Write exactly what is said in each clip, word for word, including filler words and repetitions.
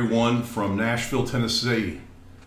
everyone from Nashville, Tennessee.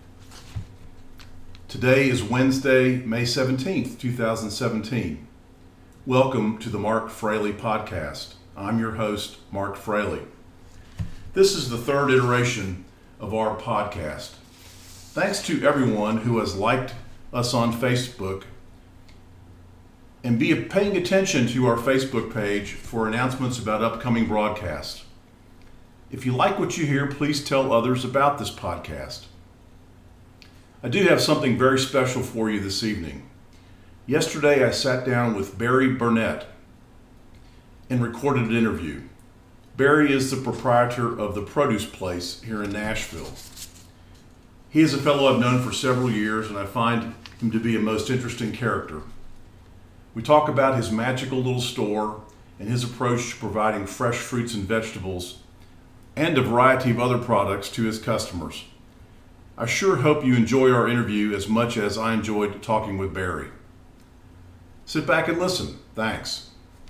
Today is Wednesday, May seventeenth, two thousand seventeen. Welcome to the Mark Fraley Podcast. I'm your host, Mark Fraley. This is the third iteration of our podcast. Thanks to everyone who has liked us on Facebook and be paying attention to our Facebook page for announcements about upcoming broadcasts. If you like what you hear, please tell others about this podcast. I do have something very special for you this evening. Yesterday, I sat down with Barry Burnett and recorded an interview. Barry is the proprietor of the Produce Place here in Nashville. He is a fellow I've known for several years, and I find him to be a most interesting character. We talk about his magical little store and his approach to providing fresh fruits and vegetables and a variety of other products to his customers. I sure hope you enjoy our interview as much as I enjoyed talking with Barry. Sit back and listen. Thanks.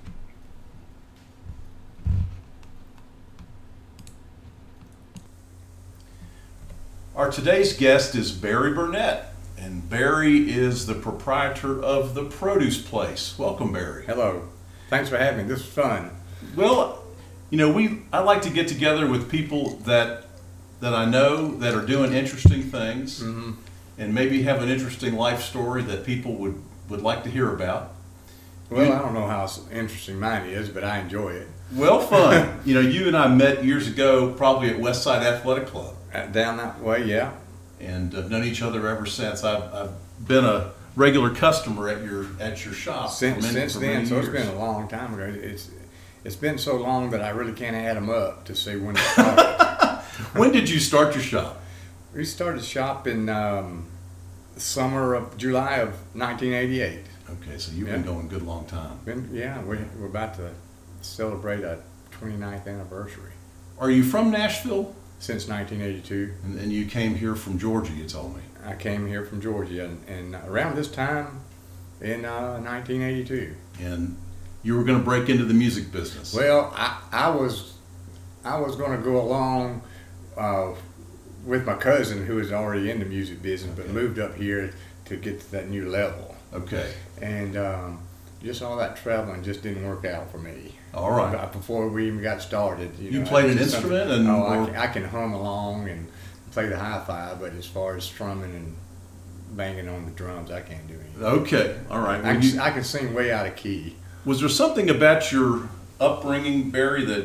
Our today's guest is Barry Burnett. And Barry is the proprietor of the Produce Place. Welcome, Barry. Hello. Thanks for having me. This is fun. Well, you know, we I like to get together with people that that I know that are doing interesting things, mm-hmm. and maybe have an interesting life story that people would, would like to hear about. Well, you, I don't know how interesting mine is, but I enjoy it. Well, fun. You know, you and I met years ago, probably at Westside Athletic Club. Uh, down that way, yeah. And I've known each other ever since. I've, I've been a regular customer at your at your shop since many, since then. So years. It's been a long time ago. It's it's been so long that I really can't add them up to see when it started. When did you start your shop? We started shop in um, the summer of July of nineteen eighty-eight. Okay, so you've yeah. been going a good long time. Been, yeah, we, we're about to celebrate a twenty-ninth anniversary. Are you from Nashville? Since nineteen eighty-two. And, and you came here from Georgia, you told me. I came here from Georgia, and, and around this time in uh, nineteen eighty-two. And you were going to break into the music business. Well, I, I was I was going to go along uh, with my cousin who was already in the music business, okay. but moved up here to get to that new level. Okay. And um, just all that traveling just didn't work out for me. All right. But before we even got started. You, you know, played an instrument? and Oh, I can, I can hum along and play the hi-fi, but as far as strumming and banging on the drums, I can't do anything. Okay. All right. I, well, can, you, I can sing way out of key. Was there something about your upbringing, Barry, that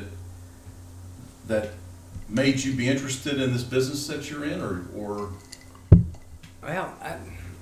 that made you be interested in this business that you're in, or, or? Well, I,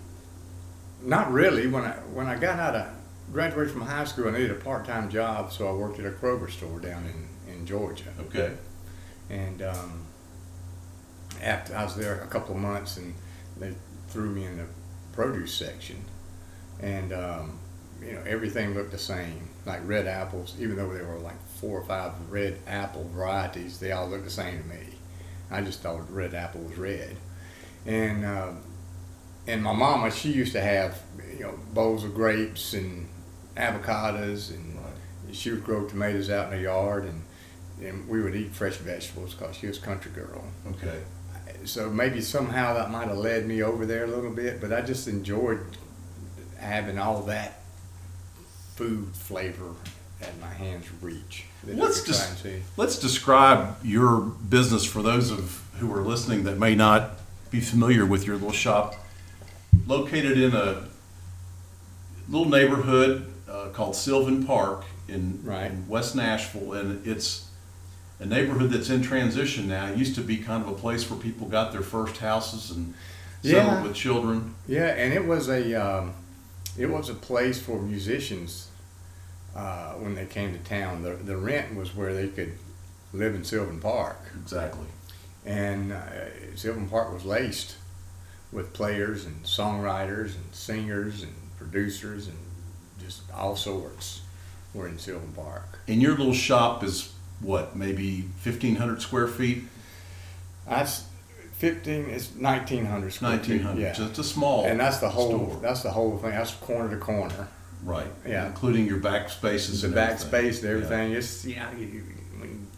not really. When I when I got out of graduated from high school, I needed a part-time job, so I worked at a Kroger store down in, in Georgia. Okay. And um, after I was there a couple of months, and they threw me in the produce section, and um, you know, everything looked the same, like red apples. Even though there were like four or five red apple varieties, they all looked the same to me. I just thought red apple was red. And um, and my mama, she used to have, you know, bowls of grapes and avocados, and right. she would grow tomatoes out in the yard, and, and we would eat fresh vegetables because she was a country girl. Okay. So maybe somehow that might have led me over there a little bit, but I just enjoyed having all that food flavor at my hand's reach. Let's des- let's describe your business for those of who are listening that may not be familiar with your little shop. Located in a little neighborhood uh, called Sylvan Park in, right. in West Nashville, and it's a neighborhood that's in transition now. It used to be kind of a place where people got their first houses and settled yeah. with children. Yeah, and it was a um, it was a place for musicians uh, when they came to town. The the rent was where they could live in Sylvan Park. Exactly. And uh, Sylvan Park was laced with players and songwriters and singers and producers and just all sorts were in Sylvan Park. And your little shop is what, maybe fifteen hundred square feet? That's fifteen. It's nineteen hundred square nineteen hundred. feet. Yeah, just a small. And that's the whole. store. That's the whole thing. That's corner to corner. Right. Yeah. Including your back spaces. The and back everything. space and everything. Yeah. It's yeah. You, when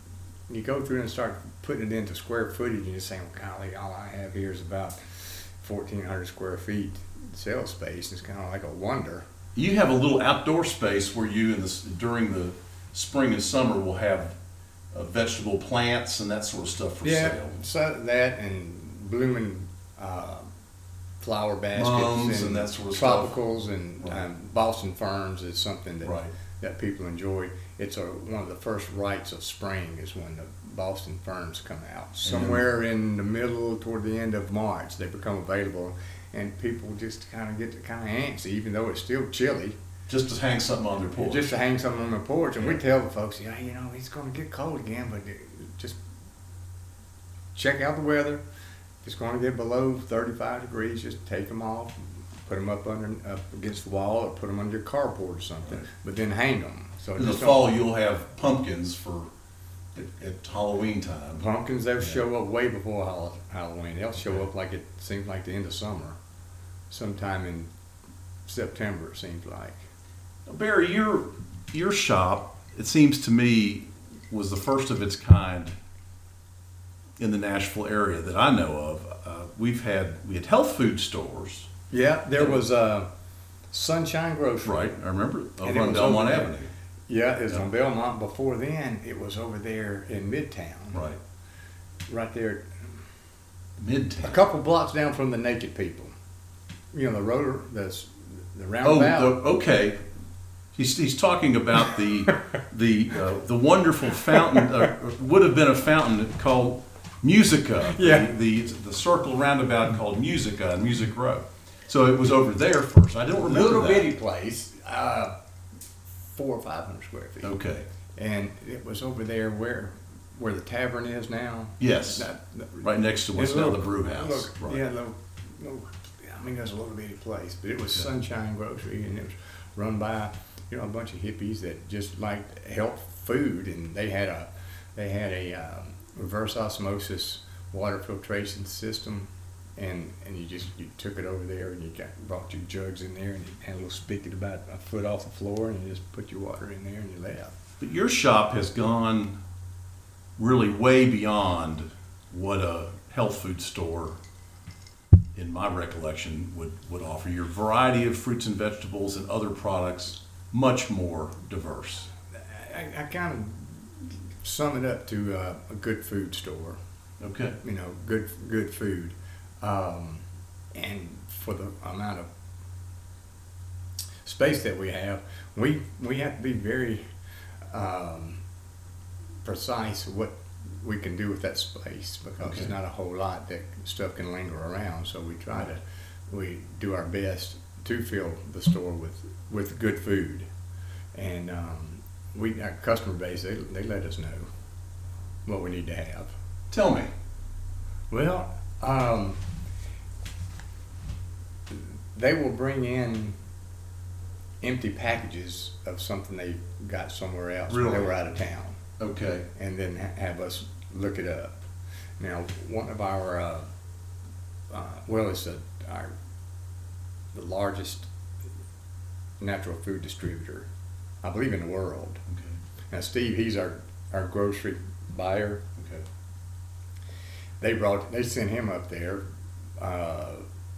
you go through and start putting it into square footage, and you're saying, well, golly, all I have here is about fourteen hundred square feet sales space. It's kind of like a wonder. You have a little outdoor space where you, in the, during the spring and summer, will have uh, vegetable plants and that sort of stuff for yeah, sale. So that and blooming uh, flower baskets Mums and, and that sort of tropicals stuff. and Right. um, Boston ferns is something that Right. that people enjoy. It's a, one of the first rites of spring is when the Boston ferns come out. Somewhere in the middle toward the end of March, they become available, and people just kind of get kind of antsy, even though it's still chilly. Just to hang something on their porch. Just to hang something on the porch, and we tell the folks, yeah, you know, it's going to get cold again, but just check out the weather. If it's going to get below thirty-five degrees, just take them off, put them up under up against the wall, or put them under your carport or something. Right. But then hang them. So In the just fall, don't- you'll have pumpkins for at, at Halloween time. pumpkins, they'll Yeah. show up way before Hall- Halloween. They'll show up like it seems like the end of summer, sometime in September. It seems like. Barry, your your shop, it seems to me, was the first of its kind in the Nashville area that I know of. Uh, we've had we had health food stores, Yeah, there was uh, Sunshine Grocery. right? I remember And over it on was Belmont over there. Avenue, Yeah, it was Yeah. on Belmont. Before then, it was over there in Midtown. right? Right there, a Midtown. couple blocks down from the Naked People. You know, the rotor, the, the Oh, roundabout. the, okay. He's, he's talking about the the uh, the wonderful fountain. Uh, would have been a fountain called Musica. Yeah. The, the the circle roundabout called Musica and Music Row. So it was over there first. I don't remember Little that. bitty place, uh, four or five hundred square feet. Okay. And it was over there where where the tavern is now. Yes. That- that- Right next to what's It's a now little- the brew house. little- Right. Yeah, little, little, I mean, it was a little bitty place, but it was Yeah. Sunshine Grocery, and it was run by, you know, a bunch of hippies that just liked health food, and they had a, they had a um, reverse osmosis water filtration system, and and you just you took it over there, and you got brought your jugs in there, and you had a little spigot about a foot off the floor, and you just put your water in there, and you left. But your shop has gone really way beyond what a health food store, in my recollection, would, would offer. Your variety of fruits and vegetables and other products, much more diverse. I, I kind of sum it up to uh, a good food store. Okay. You know, good good food, um, and for the amount of space that we have, we we have to be very um, precise what we can do with that space, because Okay. there's not a whole lot that stuff can linger around. So we try to we do our best to fill the store with with good food, and um, we our customer base they they let us know what we need to have. Tell me. Well, um, they will bring in empty packages of something they got somewhere else when they Really? were out of town, Okay. and then ha- have us look it up. Now, one of our, uh, uh, well, it's a, our the largest natural food distributor, I believe, in the world. Okay. Now, Steve, he's our, our grocery buyer. Okay. They brought, they sent him up there. Uh,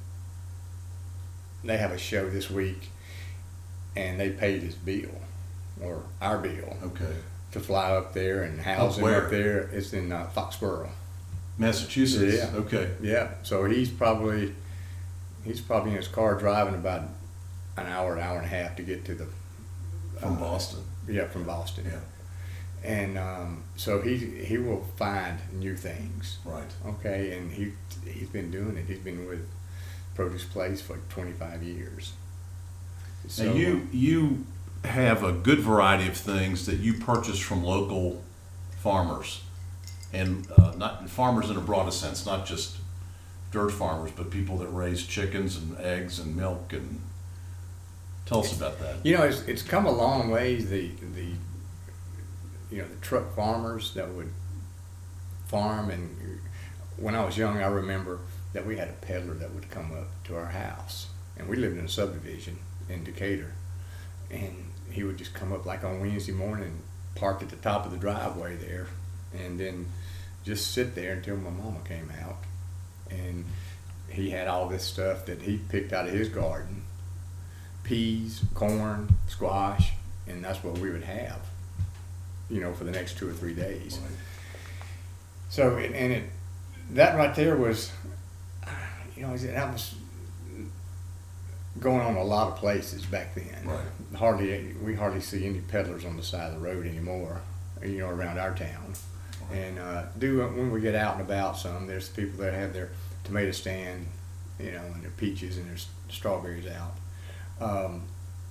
they have a show this week, and they paid his bill, or our bill, Okay. to fly up there and house Up him where? up there. It's in uh, Foxborough. Massachusetts. Yeah. Okay. Yeah, so he's probably he's probably in his car driving about an hour, an hour and a half to get to the From uh, Boston. Yeah, from Boston. Yeah. And um, so he he will find new things. Right. Okay, and he he's been doing it. He's been with Produce Place for twenty-five years. So, Now you you have a good variety of things that you purchase from local farmers, and uh, not farmers in a broader sense, not just dirt farmers, but people that raise chickens and eggs and milk. And tell us about that. You know, it's it's come a long ways. The the you know the truck farmers that would farm, and when I was young, I remember that we had a peddler that would come up to our house, and we lived in a subdivision in Decatur, and he would just come up like on Wednesday morning, park at the top of the driveway there, and then just sit there until my mama came out. And he had all this stuff that he picked out of his garden, peas, corn, squash, and that's what we would have, you know, for the next two or three days. Right. So, and and it, that right there was, you know, that was going on a lot of places back then. Right. Hardly, we hardly see any peddlers on the side of the road anymore, you know, around our town. Right. And uh, do when we get out and about some, there's people that have their tomato stand, you know, and their peaches and their strawberries out. Um,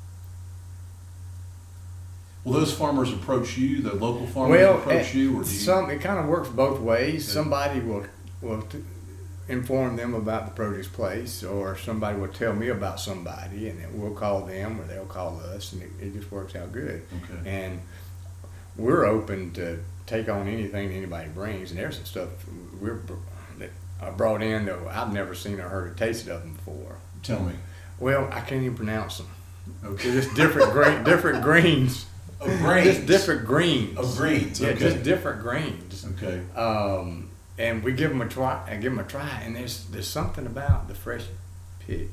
Will those farmers approach you? The local farmers well, approach eh, you, or do you? some it kind of works both ways. Yeah. Somebody will will t- inform them about the produce place, or somebody will tell me about somebody, and then we'll call them, or they'll call us, and it, it just works out good. Okay. And we're open to take on anything anybody brings, and there's some stuff we're that I brought in that I've never seen or heard or tasted of them before. Tell me. Well, I can't even pronounce them. Okay. They're just different green, different greens. Of grains. Just different greens. Of greens. Yeah, Okay. just different grains. Okay. Um, and we give them a try. I give them a try, and there's there's something about the fresh picked.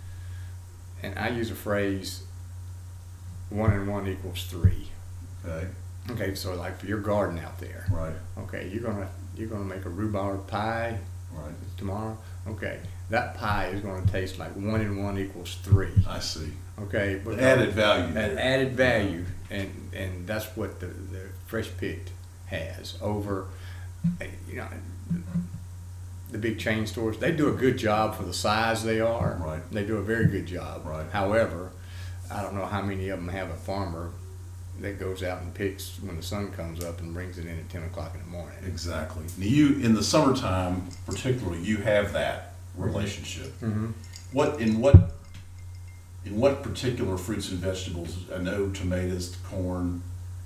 And I use a phrase. One and one equals three. Okay. Okay, so like for your garden out there. Right. Okay, you're gonna you're gonna make a rhubarb pie Right. tomorrow. Okay, that pie is gonna taste like one and one equals three. I see. Okay, but Added value. An there. added value, and and that's what the, the fresh picked has over, you know, the big chain stores. They do a good job for the size they are. Right. They do a very good job. Right. However, I don't know how many of them have a farmer that goes out and picks when the sun comes up and brings it in at ten o'clock in the morning. Exactly. Now you, in the summertime particularly, you have that relationship. Mm-hmm. What in what in what particular fruits and vegetables? I know tomatoes, corn.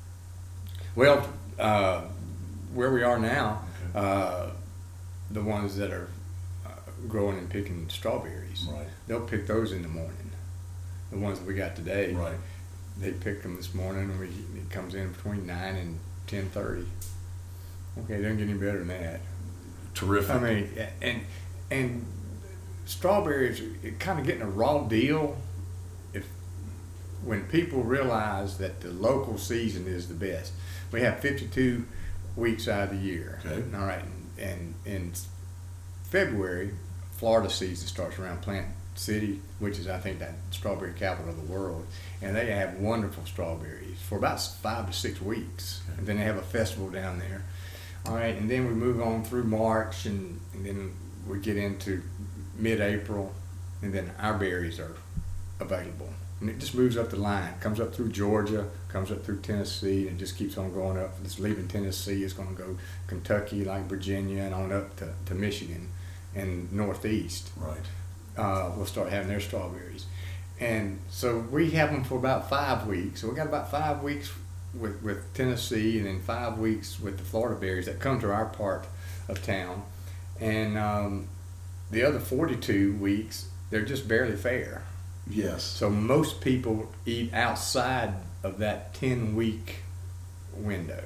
Well, uh, where we are now, Okay. uh, the ones that are uh, growing and picking strawberries, Right. they'll pick those in the morning. The ones that we got today, Right. they picked them this morning, and we, it comes in between nine and ten thirty. Okay, it doesn't get any better than that. Terrific. I mean, and and strawberries are kind of getting a raw deal. If when people realize that the local season is the best, we have fifty-two weeks out of the year. Okay. All right, and in February, Florida season starts around Plant City, which is I think that strawberry capital of the world, and they have wonderful strawberries for about five to six weeks, Okay. and then they have a festival down there. All right, and then we move on through March, and, and then we get into mid-April, and then our berries are available. And it just moves up the line, comes up through Georgia, comes up through Tennessee, and just keeps on going up. It's leaving Tennessee, it's going to go Kentucky, like Virginia, and on up to, to Michigan and Northeast. Right. Uh, we'll start having their strawberries. And so we have them for about five weeks. So we got about five weeks with, with Tennessee, and then five weeks with the Florida berries that come to our part of town. And um, the other forty-two weeks, they're just barely fair. Yes. So most people eat outside of that ten-week window.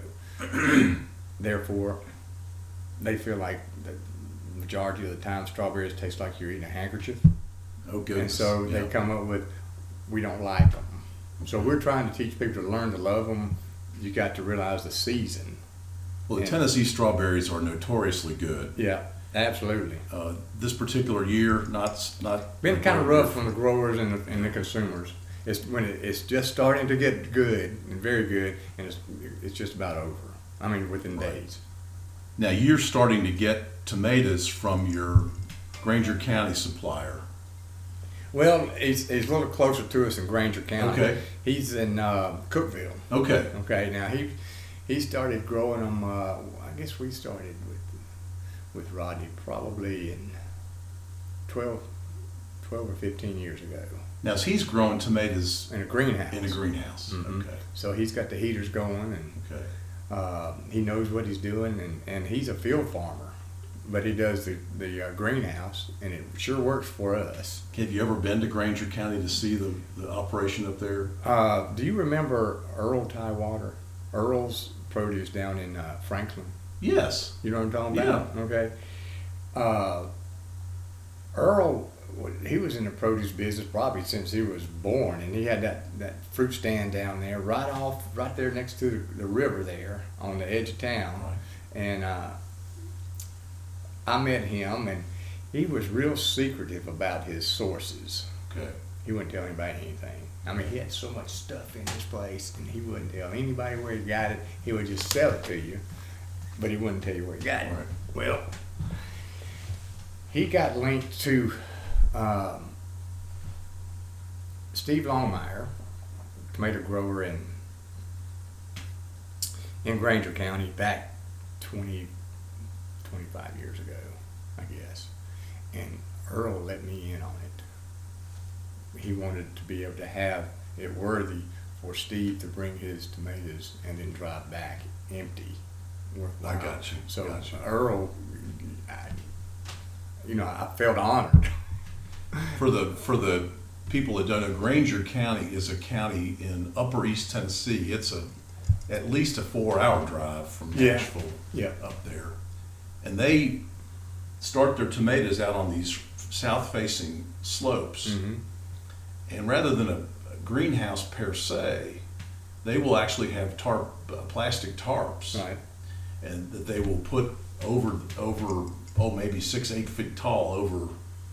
Therefore, they feel like the majority of the time strawberries taste like you're eating a handkerchief. Oh, goodness. And so they Yeah. come up with, we don't like them. So we're trying to teach people to learn to love them. You got to realize the season. Well, the and- Tennessee strawberries are notoriously good. Yeah, absolutely. Uh, this particular year, not not Been kind of rough on the growers and the, and the consumers. It's when it, it's just starting to get good and very good, and it's it's just about over. I mean, within Right. days. Now you're starting to get tomatoes from your Granger County supplier. Well, he's, he's a little closer to us in Granger County. Okay. He's in uh, Cookeville. Okay. Okay. Now he he started growing them. Uh, I guess we started with with Rodney probably in twelve, twelve or fifteen years ago Now he's growing tomatoes in a greenhouse. in a greenhouse. Mhm. Okay. So he's got the heaters going, and Okay. uh, he knows what he's doing, and, and he's a field farmer. But he does the, the uh, greenhouse, and it sure works for us. Have you ever been to Granger County to see the, the operation up there? Uh, do you remember Earl Tidewater? Earl's Produce down in uh, Franklin? Yes. You know what I'm talking about? Yeah. Okay. Uh, Earl, he was in the produce business probably since he was born, and he had that, that fruit stand down there, right off, right there next to the, the river there on the edge of town. Right. And uh, I met him, and he was real secretive about his sources. Okay. He wouldn't tell anybody anything. I mean, he had so much stuff in his place, and he wouldn't tell anybody where he got it. He would just sell it to you, but he wouldn't tell you where he got it. Right. Well, he got linked to um, Steve Longmire, tomato grower in in Granger County back twenty, twenty-five years ago, I guess. And Earl let me in on it. He wanted to be able to have it worthy for Steve to bring his tomatoes and then drive back empty. I got you. So got you. Earl, I, you know, I felt honored. For the for the people that don't know, Granger County is a county in Upper East Tennessee. It's a at least a four-hour drive from Nashville, yeah. up there, and they start their tomatoes out on these south-facing slopes. Mm-hmm. And rather than a, a greenhouse per se, they will actually have tarp, uh, plastic tarps, Right. and that they will put over over oh maybe six eight feet tall over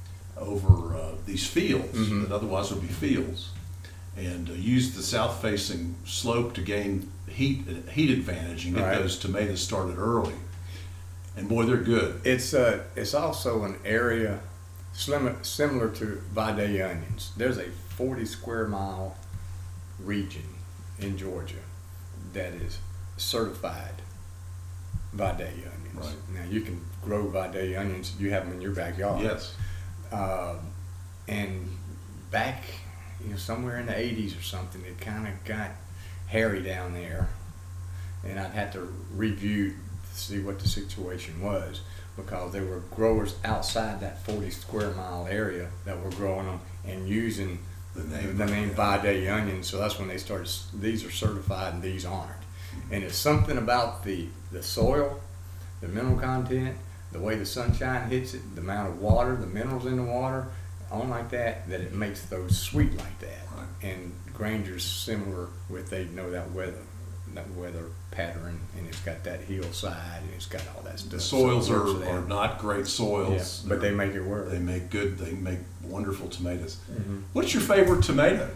over uh, these fields Mm-hmm. that otherwise would be fields, and uh, use the south facing slope to gain heat heat advantage and get Right. those tomatoes started early. And boy, they're good. It's uh, it's also an area similar similar to Vidalia onions. There's a forty square mile region in Georgia that is certified Vidalia onions. Right. Now you can grow Vidalia onions. You have them in your backyard. Yes. Uh, and back, you know, somewhere in the eighties or something, it kind of got hairy down there, and I'd have to review to see what the situation was, because there were growers outside that forty square mile area that were growing them and using The name. the name Vidalia onions. So that's when they started. These are certified and these aren't. And it's something about the the soil, the mineral content, the way the sunshine hits it, the amount of water, the minerals in the water, on like that, that it makes those sweet like that. Right. And Granger's similar with, they know that weather, that weather pattern, and it's got that hillside, and it's got all that stuff. The soils So it works are, there. are not great soils. Yeah, but they make it work. They make good. They make wonderful tomatoes. Mhm. What's your favorite tomato?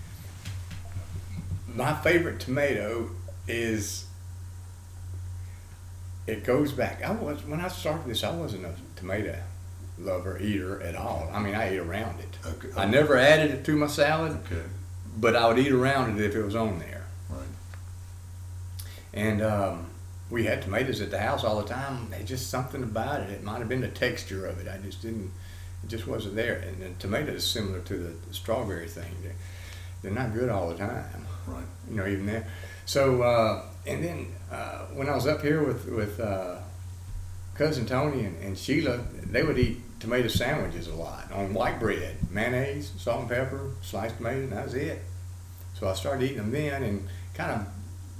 My favorite tomato is, it goes back. I was, when I started this, I wasn't a tomato lover, eater at all. I mean, I ate around it. Okay. I never added it to my salad, Okay. but I would eat around it if it was on there. Right. And um, we had tomatoes at the house all the time. They just something about it. It might have been the texture of it. I just didn't. It just wasn't there. And the tomato is similar to the, the strawberry thing. They're, they're not good all the time. Right. You know, even there. So uh, and then uh, when I was up here with with uh, cousin Tony and, and Sheila, they would eat tomato sandwiches a lot on white bread, mayonnaise, salt and pepper, sliced tomato, and that was it. So I started eating them then and kind of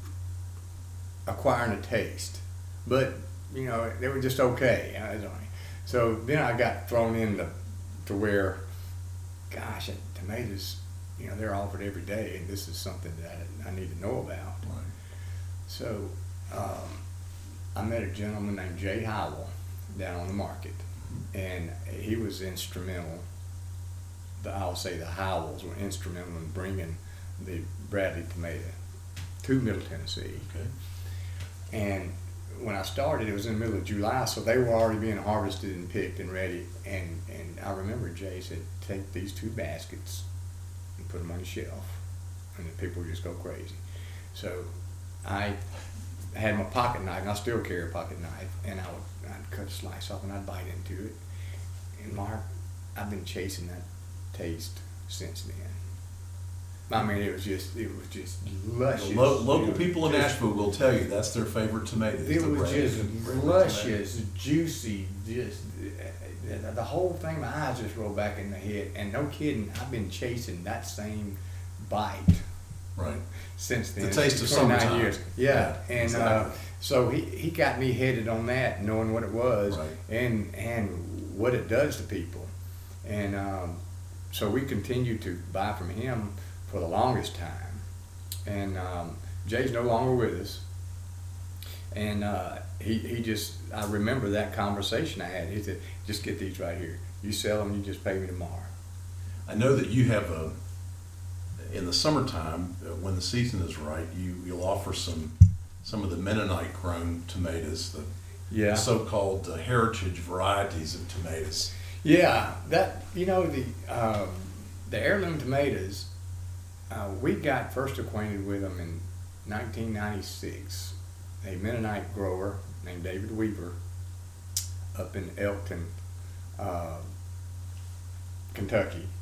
acquiring a taste. But you know, they were just okay. I was only- So then I got thrown into to where, gosh, tomatoes, you know, they're offered every day, and this is something that I need to know about. Right. So um, I met a gentleman named Jay Howell down on the market, and he was instrumental. The, I'll say the Howells were instrumental in bringing the Bradley tomato to Middle Tennessee. Okay. And when I started, it was in the middle of July, so they were already being harvested and picked and ready. And, and I remember Jay said, take these two baskets and put them on the shelf, and then people would just go crazy. So I had my pocket knife, and I still carry a pocket knife, and I would I'd cut a slice off and I'd bite into it. And Mark, I've been chasing that taste since then. I mean, it was just, it was just luscious. Lo- local It was people in just- Nashville will tell you that's their favorite tomato. is It the was Bradley- just Bradley luscious, juicy, just uh, the whole thing. My eyes just rolled back in the head, and no kidding, I've been chasing that same bite tomato. Right. since then. The taste of twenty-nine summertime. years. Yeah, Yeah, and exactly. uh, so he, he got me headed on that, knowing what it was Right. and and what it does to people. And um, so we continued to buy from him for the longest time. And um, Jay's no longer with us. And uh, he, he just, I remember that conversation I had. He said, just get these right here. You sell them, you just pay me tomorrow. I know that you have a, in the summertime, uh, when the season is right, you, you'll offer some some of the Mennonite grown tomatoes, the Yeah. so-called uh, heritage varieties of tomatoes. Yeah, that, you know, the um, the heirloom tomatoes, uh, we got first acquainted with them in nineteen ninety-six. A Mennonite grower named David Weaver up in Elkton, uh, Kentucky.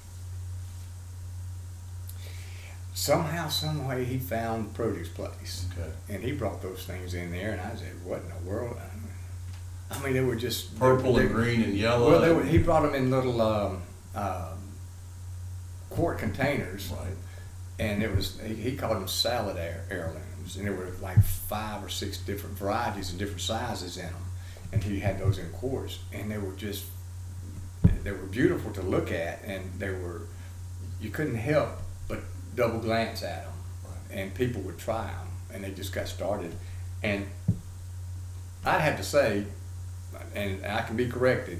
Somehow, some way, he found the produce place, Okay. and he brought those things in there, and I said, "What in the world?" I mean, they were just Purple they, and green and yellow. Well, they were, he brought them in little um, um, quart containers, Right. and it was he, he called them salad heir- heirlooms, and there were like five or six different varieties and different sizes in them, and he had those in quarts, and they were just they were beautiful to look at, and they were you couldn't help but double glance at them, Right. and people would try them, and they just got started, and I'd have to say, and I can be corrected,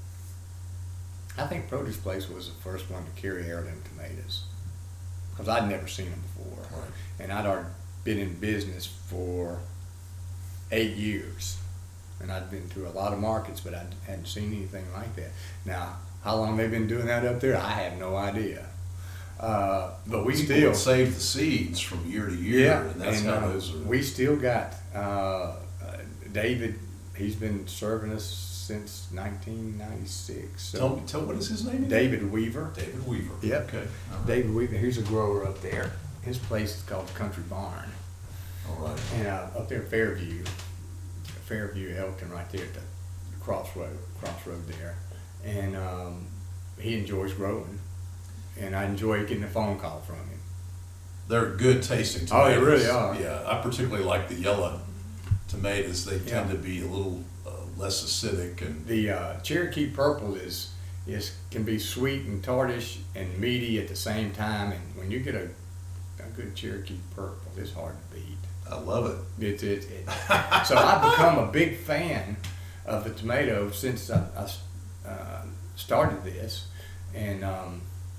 I think Produce Place was the first one to carry heirloom tomatoes, because I'd never seen them before. Right. And I'd already been in business for eight years. And I'd been to a lot of markets, but I hadn't seen anything like that. Now, how long they've been doing that up there, I have no idea. Uh, but we People still would save the seeds from year to year, yeah, and that's and, how uh, those are. we still got uh, uh, David. He's been serving us since nineteen ninety-six. So tell, tell what is his name again? David Weaver. David Weaver. Yep. Okay. All right. David Weaver. He's a grower up there. His place is called Country Barn, All right. and uh, up there, Fairview, Fairview, Elkton, right there at the crossroad, crossroad there. And um, he enjoys growing, and I enjoy getting a phone call from him. They're good tasting Oh, tomatoes. they really are. Yeah, I particularly like the yellow tomatoes. They tend Yeah. to be a little uh, less acidic and The uh, Cherokee Purple is is can be sweet and tartish and meaty at the same time, and when you get a, a good Cherokee Purple, it's hard to beat. I love it. It, it, it. So I've become a big fan of the tomato since I, I uh, started this, and um,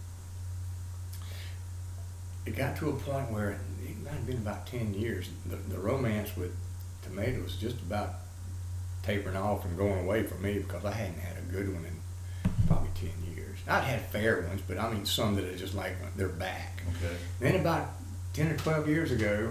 it got to a point where it might have been about ten years. The, the romance with tomatoes just about tapering off and going away for me because I hadn't had a good one in probably ten years. I'd had fair ones, but I mean some that are just like they're back. Okay. Then about ten or twelve years ago,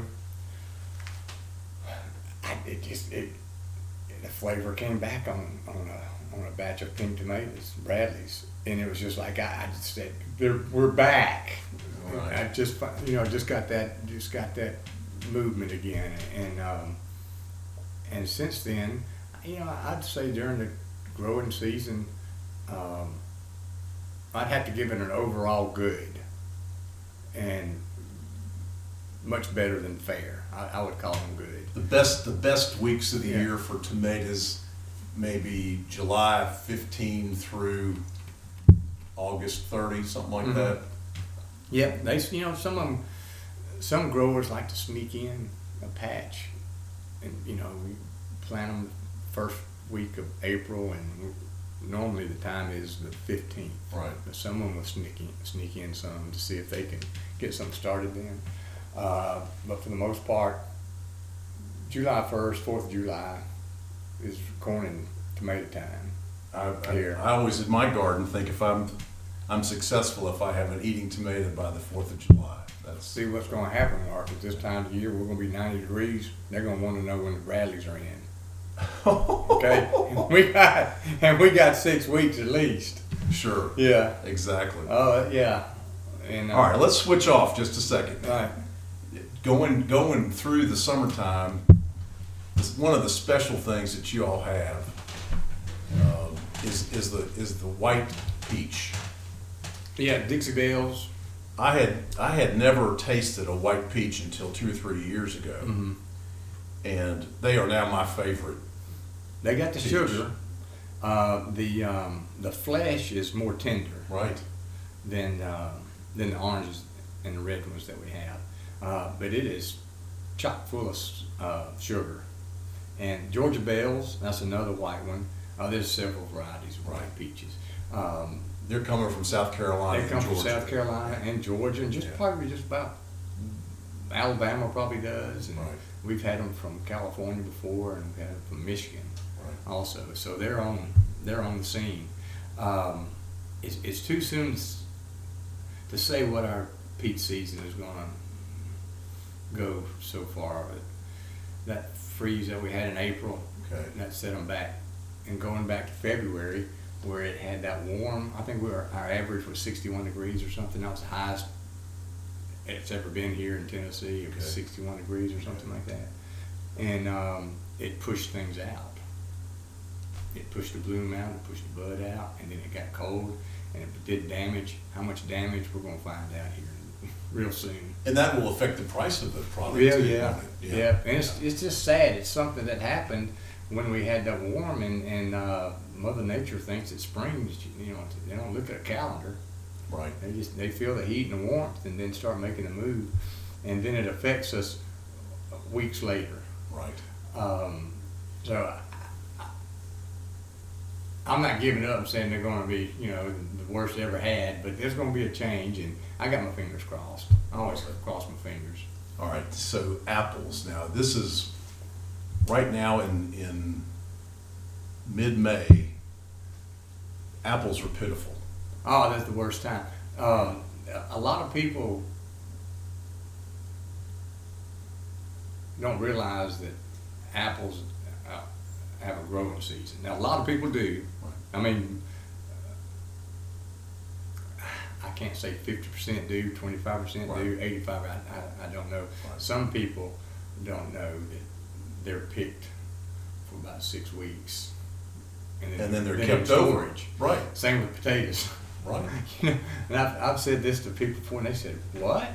I, it just it the flavor came back on on a on a batch of pink tomatoes, Bradley's, and it was just like I, I just said they're, we're back. Right. I just fi- you know just got that just got that movement again, and um, and since then, you know, I'd say during the growing season, um, I'd have to give it an overall good, and much better than fair. I, I would call them good. The best the best weeks of the Yeah. year for tomatoes, maybe July fifteenth through August thirtieth, something like Mhm. that. Yep, they you know some of them, some growers like to sneak in a patch, and you know we plant them first week of April, and normally the time is the fifteenth. Right. But some of them will sneak in, sneak in some to see if they can get something started then. Uh, but for the most part, July first, fourth of July is corn and tomato time. I, I, Here. I always in my garden think if I'm I'm successful if I have an eating tomato by the fourth of July. That's See what's going to happen, Mark. At this time of year, we're going to be ninety degrees. They're going to want to know when the Bradleys are in. Okay, and we got and we got six weeks at least. Sure. Yeah. Exactly. Oh yeah. And uh, All right, let's switch off just a second. Right. Going going through the summertime, this, one of the special things that you all have uh, is is the is the white peach. Yeah, Dixie Bells. I had I had never tasted a white peach until two or three years ago, Mm-hmm. and they are now my favorite. They got the Peach. sugar. Uh, the um, the flesh is more tender Right. than uh, than the oranges and the red ones that we have, uh, but it is chock full of uh, sugar. And Georgia Bells, that's another white one. Uh, there's several varieties of white Right. peaches. Um, They're coming from South Carolina. they come and from Georgia. South Carolina and Georgia, and just Yeah. probably just about Alabama probably does, and Right. we've had them from California before, and we've had them from Michigan Right. also. So they're on they're on the scene. Um, it's, it's too soon to, s- to say what our peach season is going to go so far. But that freeze that we had in April, Okay. that set them back. And going back to February, where it had that warm, I think we were, our average was sixty-one degrees or something. That was the highest it's ever been here in Tennessee. It was Okay. sixty-one degrees or something like that. And um, it pushed things out. It pushed the bloom out, it pushed the bud out, and then it got cold, and it did damage. How much damage, we're going to find out here real soon. And that will affect the price of the product. Yeah, too, yeah, won't it? yeah. And it's, it's just sad. It's something that happened when we had that warm, and, and uh, Mother Nature thinks it's spring. You know, they don't look at a calendar. Right. They just they feel the heat and the warmth, and then start making a move, and then it affects us weeks later. Right. Um, so I, I, I'm not giving up and saying they're going to be, you know, the worst they ever had, but there's going to be a change, and I got my fingers crossed. I always cross my fingers. All right. So apples. Now this is right now in in mid-May. Apples are pitiful. Oh, that's the worst time. Um, a lot of people don't realize that apples uh, have a growing season. Now, a lot of people do. Right. I mean, I can't say fifty percent do, twenty-five percent do, Right. eighty-five percent, I, I, I don't know. Right. Some people don't know that they're picked for about six weeks. And then they're in kept over. storage. Right. Same with potatoes. Right. You know, and I've, I've said this to people before, and they said, "What?"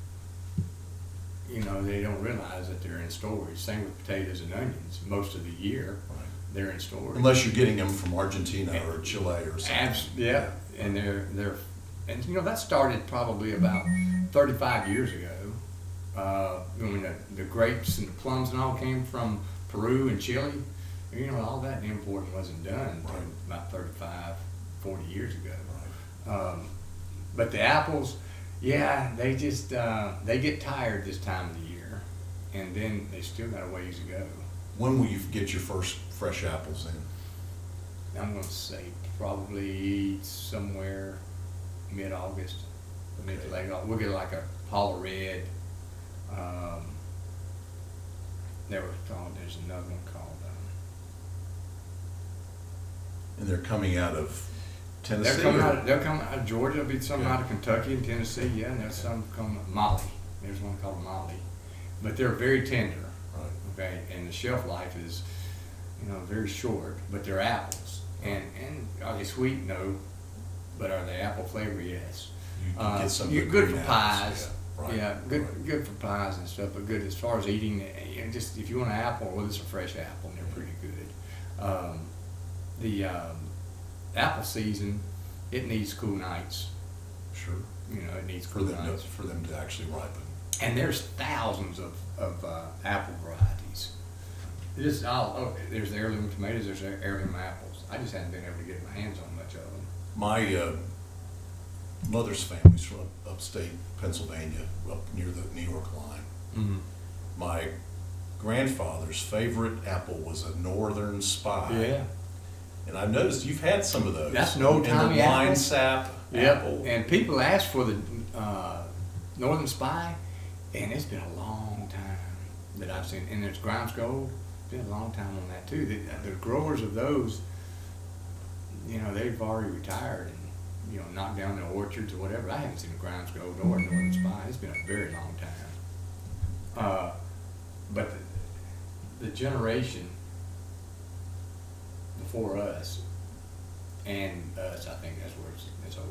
You know, they don't realize that they're in storage. Same with potatoes and onions. Most of the year, Right. they're in storage. Unless you're getting them from Argentina or Chile or something. Abs- yeah, and they're they're, and you know that started probably about thirty-five years ago. Uh, when the, the grapes and the plums and all came from Peru and Chile. You know, all that importing wasn't done until Right. about thirty-five, forty years ago. Right. Um, but the apples, yeah, they just uh, they get tired this time of the year, and then they still got a ways to go. When will you get your first fresh apples in? I'm going to say probably somewhere mid-August, mid to late August. We'll get like a Paula Red. Um, there was called. There's another one called. And they're coming out of Um, Tennessee. they're coming or- out. Of, they're coming out of Georgia. There'll be some Yeah. out of Kentucky and Tennessee. Yeah, and there's some coming Molly. There's one called Molly, but they're very tender. Right. Okay, and the shelf life is, you know, very short. But they're apples, and and are they sweet? No, but are they apple flavor? Yes. You can Uh, get some of you're the good green for apples. pies. Yeah. Right. Yeah, good Right. good for pies and stuff, but good as far as eating. You know, just if you want an apple, well, it's a fresh apple, and they're pretty good. Um, the um, apple season, it needs cool nights. Sure. You know, it needs For cool them to, nights. for them to actually ripen. And there's thousands of, of uh, apple varieties. Just all, oh, there's the heirloom tomatoes, there's the heirloom apples. I just haven't been able to get my hands on much of them. My uh, mother's family's from up- upstate Pennsylvania, up near the New York line. Mm-hmm. My grandfather's favorite apple was a Northern Spy. Yeah. And I've noticed you've had some of those. That's an old And the timey wine apple. sap Yep. apple. And people ask for the uh, Northern Spy, and it's been a long time that I've seen. And there's Grimes Gold. It's been a long time on that too. The, the growers of those, you know, they've already retired and, you know, knocked down their orchards or whatever. I haven't seen a Grimes Gold or a Northern Spy. It's been a very long time. Uh, but the, the generation before us and us, I think that's where it's, it's over.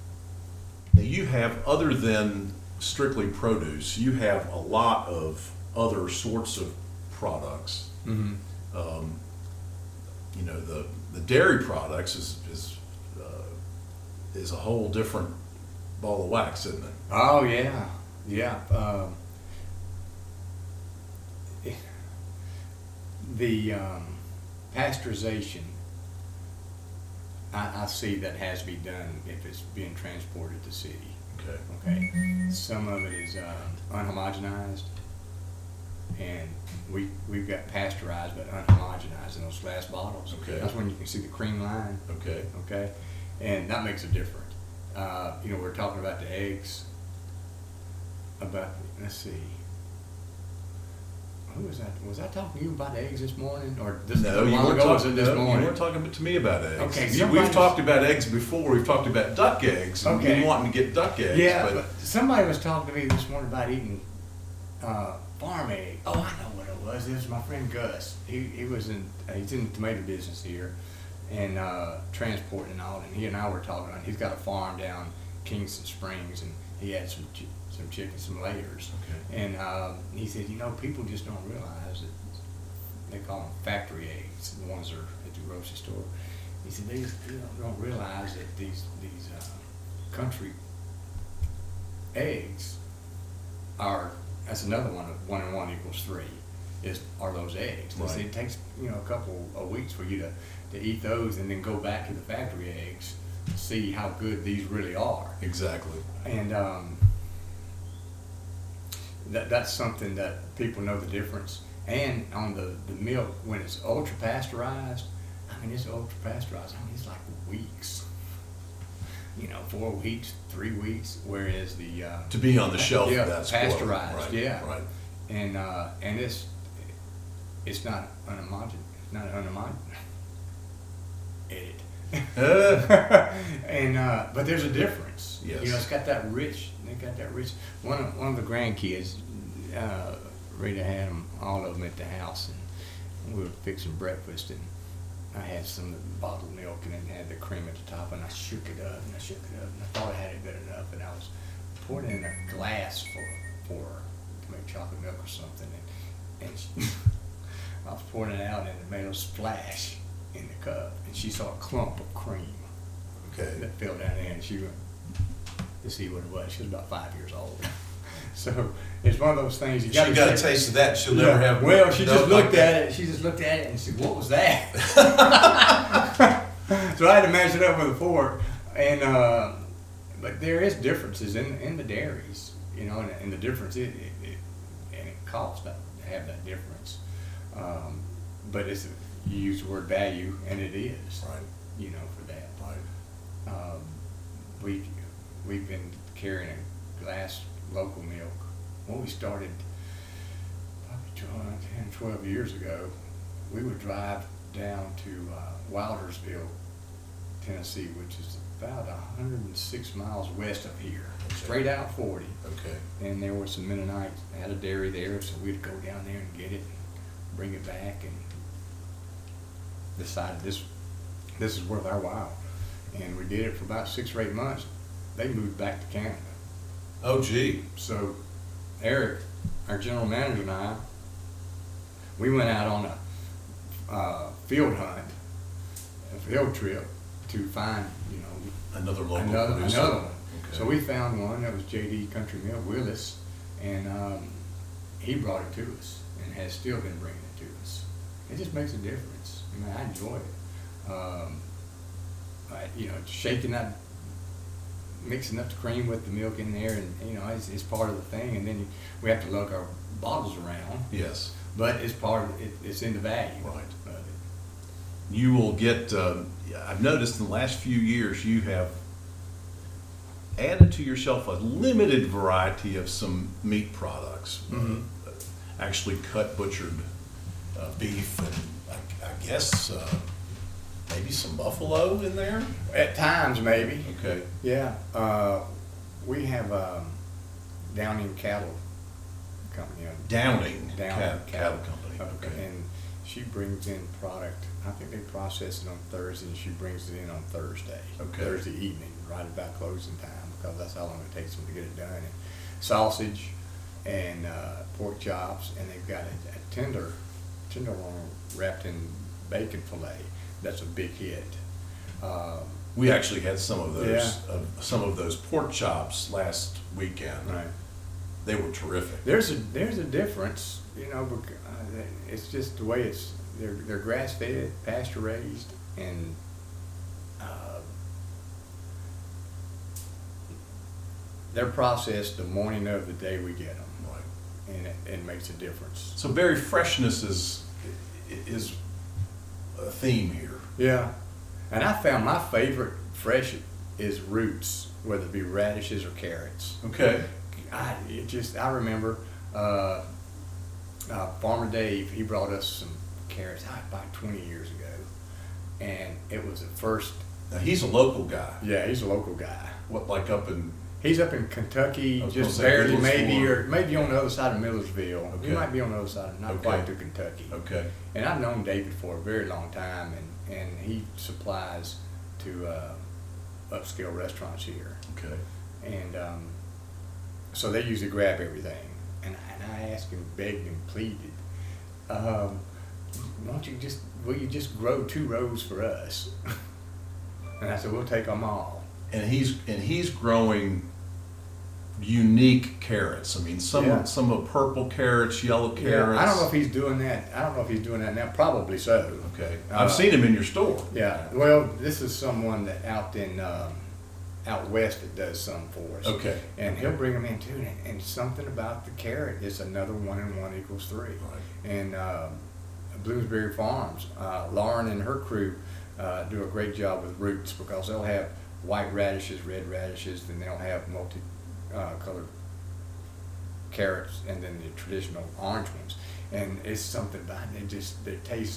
Now you have, other than strictly produce, you have a lot of other sorts of products. Mm-hmm. Um, you know, the the dairy products is is uh, is a whole different ball of wax, isn't it? Oh yeah, yeah. Um, the um, pasteurization, I, I see that has to be done if it's being transported to city. Okay. Okay. Some of it is uh, unhomogenized, and we we've got pasteurized but unhomogenized in those glass bottles. Okay. That's when you can see the cream line. Okay. Okay, and that makes a difference. Uh, you know, we're talking about the eggs. About let's see. Who was that? Was I talking to you about eggs this morning, or this No, a you while weren't ago? Was talking. it this No, you morning? weren't talking to me about eggs. Okay, You- somebody- we've talked about eggs before. We've talked about duck eggs. and Okay. you wanting to get duck eggs. Yeah, but, but somebody was talking to me this morning about eating uh, farm egg. Oh, I know what it was. It was my friend Gus. He he was in uh, he's in the tomato business here, and uh, transporting and all. And he and I were talking. He's got a farm down Kingston Springs, and he had some chi- some chickens, some layers. Okay. And um, he said, you know, people just don't realize that they call them factory eggs, the ones that are at the grocery store. He said they just you know, don't realize that these these uh, country eggs are, that's another one of one and one equals three, is are those eggs. They Right. say it takes you know a couple of weeks for you to, to eat those and then go back to the factory eggs to see how good these really are. exactly. And um, that that's something that people know the difference. And on the, the milk, when it's ultra pasteurized, I mean, it's ultra pasteurized. I mean, it's like weeks. You know, four weeks, three weeks. Whereas the uh, To be on the shelf, yeah, that's pasteurized. Right. Yeah, Right. and uh, and it's it's not unhomogeneous. It's not unhomogeneous. Edit. Uh, and uh, but there's a difference. Yes. You know, it's got that rich. They got that rich. One of one of the grandkids, uh, Rita had them, all of them at the house, and we were fixing breakfast, and I had some bottled milk, and it had the cream at the top, and I shook it up, and I shook it up, and I thought I had it good enough, and I was pouring it in a glass for for her to make chocolate milk or something, and, and she, I was pouring it out, and it made a splash in the cup, and she saw a clump of cream okay. that fell down there, and she went to see what it was. She was about five years old. So it's one of those things you got She to got a taste of that. She'll never have. Well, she milk just like looked that. at it. She just looked at it and said, "What was that?" So I had to measure it up with a fork, and uh, but there is differences in in the dairies, you know, and, and the difference it, it, it and it costs that to have that difference. Um, but it's you use the word value, and it is, Right. you know, for that. Right. Um, we we've been carrying a glass local milk. When we started probably ten, twelve years ago, we would drive down to uh, Wildersville, Tennessee, which is about one hundred six miles west of here, Okay. straight out forty. Okay. And there were some Mennonites that had a dairy there, so we'd go down there and get it, and bring it back, and decided this this is worth our while. And we did it for about six or eight months. They moved back to Canada. Oh, gee. So Eric, our general manager, and I, we went out on a uh, field hunt, a field trip to find, you know, Another local another, producer. another one. Okay. So we found one that was J D Country Milk Willis, and um, he brought it to us and has still been bringing it to us. It just makes a difference. I mean, I enjoy it. Um, I, you know, shaking that, mixing up the cream with the milk in there, and you know, it's, it's part of the thing. And then you, we have to lug our bottles around, Yes. but it's part of it. It's in the value Right. of it. You will get, um, I've noticed in the last few years you have added to your shelf a limited variety of some meat products. Mhm. Uh, actually cut, butchered uh, beef, and I, I guess uh, maybe some buffalo in there. At times, maybe. Okay. Yeah, uh, we have um, Downing Cattle Company. uh, Downing, Downing Cat- Cattle Company. uh, Okay. And she brings in product. I think they process it on Thursday, and she brings it in on Thursday. Okay. Thursday evening, right about closing time, because that's how long it takes them to get it done. And sausage, and uh, pork chops, and they've got a, a tender, tenderloin wrapped in bacon fillet. That's a big hit. Um, We actually had some of those, Yeah. uh, some of those pork chops last weekend. right. They were terrific. There's a there's a difference, you know. bec- uh, It's just the way it's they're they're grass fed, pasture raised, and uh, they're processed the morning of the day we get them, Right. and it, it makes a difference. So berry freshness is is a theme here. Yeah, and I found my favorite fresh is roots, whether it be radishes or carrots. Okay. I it just I remember uh, uh, Farmer Dave. He brought us some carrots ah, about twenty years ago, and it was the first. Now he's a local guy. Yeah, he's a local guy. What, like up in? He's up in Kentucky, I was just gonna say barely, Millersville. maybe, or maybe on the other side of Millersville. Okay. He might be on the other side, not Okay. quite to Kentucky. Okay. And I've known David for a very long time, and, and he supplies to uh, upscale restaurants here. Okay. And um, so they usually grab everything. And, and I asked him, begged him, pleaded, um, won't you just, will you just grow two rows for us? And I said, we'll take them all. And he's and he's growing unique carrots. I mean, some Yeah. are, some are purple carrots, yellow Yeah, carrots. I don't know if he's doing that. I don't know if he's doing that now. Probably so. Okay. Uh, I've seen him in your store. Yeah. Well, this is someone that out in um, out west that does some for us. Okay. And he'll bring them in too. And, and something about the carrot is another one and one equals three. Right. And uh, Bloomsbury Farms, uh, Lauren and her crew uh, do a great job with roots because they'll have white radishes, red radishes, then they'll have multi uh, colored carrots, and then the traditional orange ones. And it's something about it. They just they taste.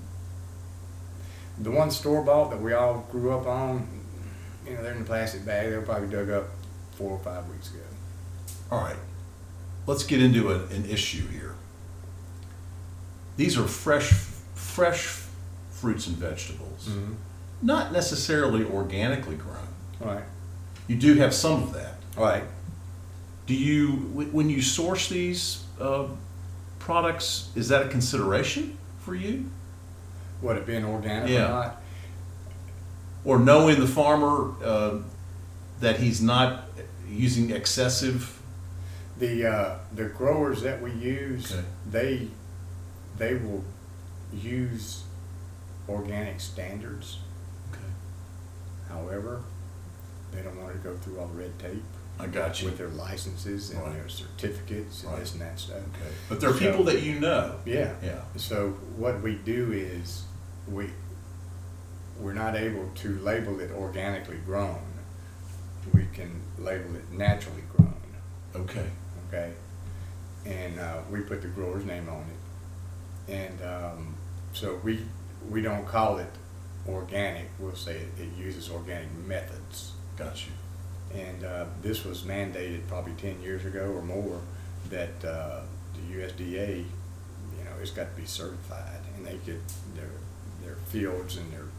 The one store bought that we all grew up on, you know, they're in the plastic bag. They were probably dug up four or five weeks ago. All right. Let's get into a, an issue here. These are fresh, fresh fruits and vegetables, Mm-hmm. not necessarily organically grown. All right. You do have some of that. All right. Do you, wh- when you source these uh, products, is that a consideration for you? What, it being organic Yeah. or not? Or knowing the farmer uh, that he's not using excessive? The uh, the growers that we use, Okay. they they will use organic standards. Okay. However, they don't want to go through all the red tape I got you. with their licenses and Right. their certificates and Right. this and that stuff. Okay. But there are So- people that you know. Yeah. Yeah. So what we do is we we're not able to label it organically grown. We can label it naturally grown. Okay. Okay, and uh, we put the grower's name on it, and um, so we we don't call it organic. We'll say it, it uses organic methods. Got you. And uh, this was mandated probably ten years ago or more that uh, the U S D A, you know, it's got to be certified, and they get their their fields and their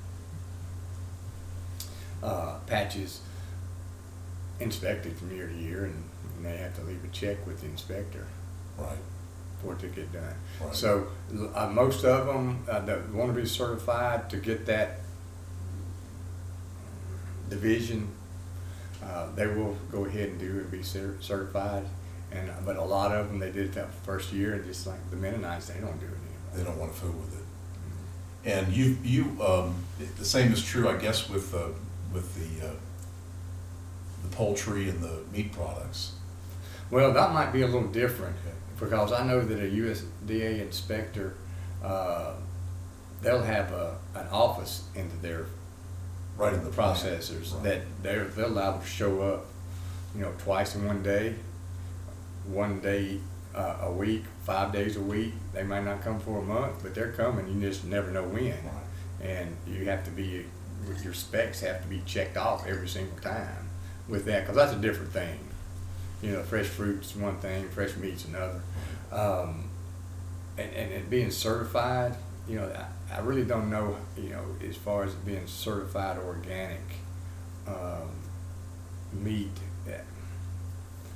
uh, patches inspected from year to year, and, and they have to leave a check with the inspector Right. for it to get done. Right. So uh, most of them uh, that want to be certified to get that division, uh, they will go ahead and do it and be cer- certified. And but a lot of them, they did it that first year, and just like the Mennonites, they don't do it anymore. They don't want to fool with it. And you, you, um, the same is true, I guess, with uh, with the uh, the poultry and the meat products. Well, that might be a little different Okay. because I know that a U S D A inspector, uh, they'll have a, an office into their Right in the plant. processors Right. that they're they're allowed to show up, you know, twice in one day, one day uh, a week, five days a week. They might not come for a month, but they're coming. You just never know when, Right. and you have to be your specs have to be checked off every single time with that because that's a different thing. You know, fresh fruit's one thing, fresh meat's another, um, and and it being certified. You know, I, I really don't know, you know, as far as being certified organic um, meat. That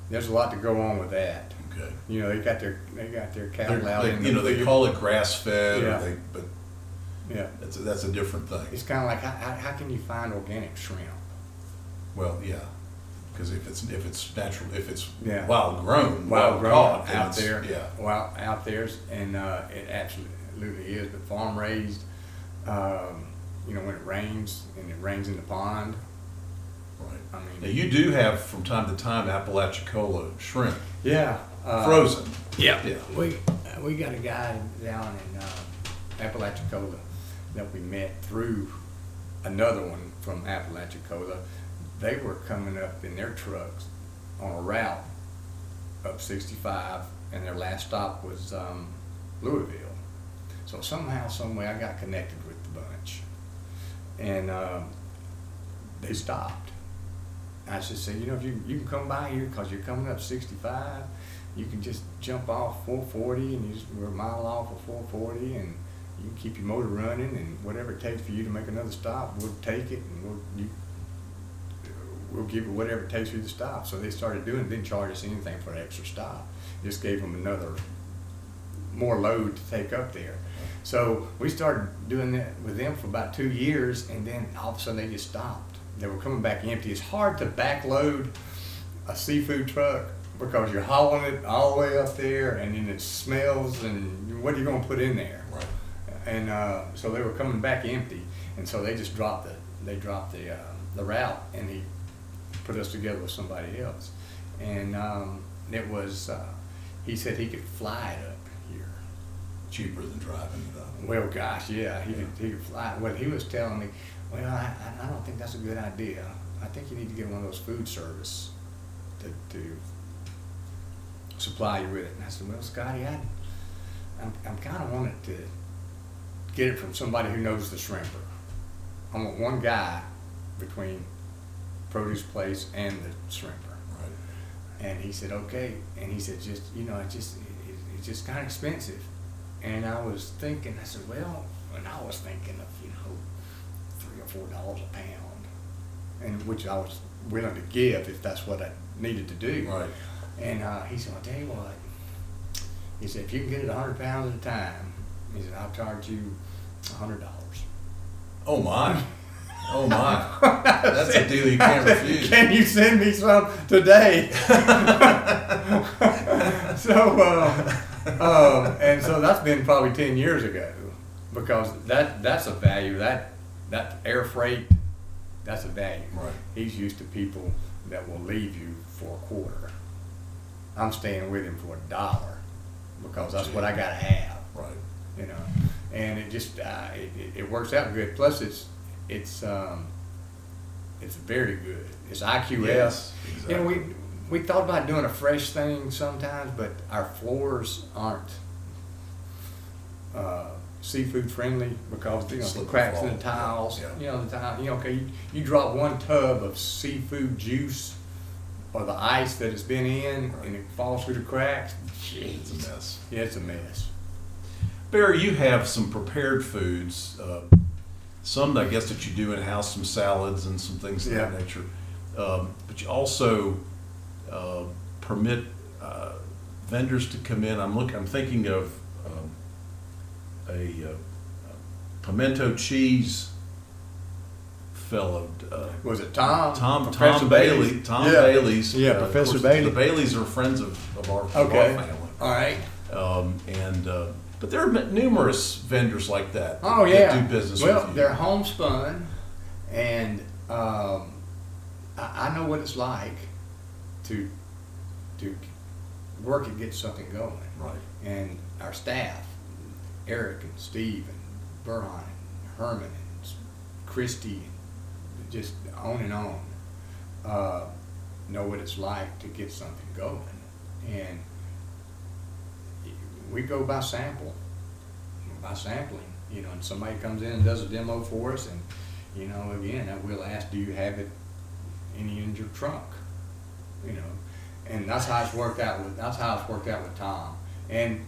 there's a lot to go on with that. Okay. You know, they got their they got their They're- cattle out they- in you the know, they field. call it grass fed, Yeah. or they, but Yeah, that's a, that's a different thing. it's kind of like how, how, how can you find organic shrimp? Well, yeah, because if it's if it's natural, if it's Yeah. wild grown, Wild grown caught, then out it's- there, yeah, well, out there, and uh, it absolutely is. But farm raised, um, you know, when it rains and it rains in the pond, right. I mean, Now you do have from time to time Apalachicola shrimp, yeah, uh, frozen. Yeah, Yeah. we uh, we got a guy down in uh, Apalachicola that we met through another one from Apalachicola. They were coming up in their trucks on a route up sixty-five, and their last stop was um, Louisville. So somehow, some way, I got connected with the bunch, and um, they stopped. I just said, you know, if you you can come by here because you're coming up sixty-five, you can just jump off four forty, and you just, we're a mile off of four forty, and you can keep your motor running, and whatever it takes for you to make another stop, we'll take it, and we'll you, we'll give you whatever it takes for you to stop. So they started doing it, didn't charge us anything for an extra stop. Just gave them another, more load to take up there. So we started doing that with them for about two years, and then all of a sudden they just stopped. They were coming back empty. It's hard to backload a seafood truck because you're hauling it all the way up there, and then it smells, and what are you gonna put in there? Right. And uh, so they were coming back empty, and so they just dropped the they dropped the uh, the route, and he put us together with somebody else, and um, it was uh, he said he could fly it up here. Cheaper than driving it up. Well, gosh, yeah, he Yeah. could he could fly. Well, he was telling me, well, I, I don't think that's a good idea. I think you need to get one of those food service to to supply you with it. And I said, well, Scotty, I I'm I'm kind of wanting to get it from somebody who knows the shrimper. I want one guy between produce place and the shrimper. Right. And he said, okay. And he said, just, you know, it's just, it, it's just kind of expensive. And I was thinking, I said, well, and I was thinking of, you know, three or four dollars a pound, and which I was willing to give if that's what I needed to do. Right. And uh, he said, I'll tell you what. He said, if you can get it a hundred pounds at a time, he said, I'll charge you a hundred dollars. Oh my. Oh my. That's a deal you can't refuse. Can you send me some today? so, uh, um, and so that's been probably ten years ago, because that that's a value. That that air freight, that's a value. Right. He's used to people that will leave you for a quarter. I'm staying with him for a dollar because that's what I gotta have. Right. You know, and it just uh, it, it, it works out good. Plus, it's it's um, it's very good. It's I Q S. Yes, You know, exactly. we we thought about doing a fresh thing sometimes, but our floors aren't uh, seafood friendly because you know the Slip and cracks in fall. the tiles. Yeah. You know the tile. You know, okay, you, you drop one tub of seafood juice or the ice that it's been in, Right. and it falls through the cracks. It's a mess. Yeah, it's a mess. Barry, you have some prepared foods. Uh, some, I guess, that you do in house, some salads and some things of that Yeah. nature. Um, but you also uh, permit uh, vendors to come in. I'm look. I'm thinking of um, a uh, pimento cheese fellow. Uh, Was it Tom? Tom Professor Tom Bailey's? Bailey. Tom Yeah. Bailey's. Yeah, uh, of Professor course, Bailey. The Baileys are friends of, of our, of Okay. our family. All right. Um, and uh, but there are m- numerous vendors like that. Oh that yeah. do business well, with you. they're homespun, and um, I, I know what it's like to to work and get something going. Right. And our staff, Eric and Steve and Burhan and Herman and Christy, and just on and on, uh, know what it's like to get something going. And we go by sample, by sampling, you know, and somebody comes in and does a demo for us, and, you know, again, I will ask, do you have it any in your trunk? You know, and that's how it's worked out with, that's how it's worked out with Tom. And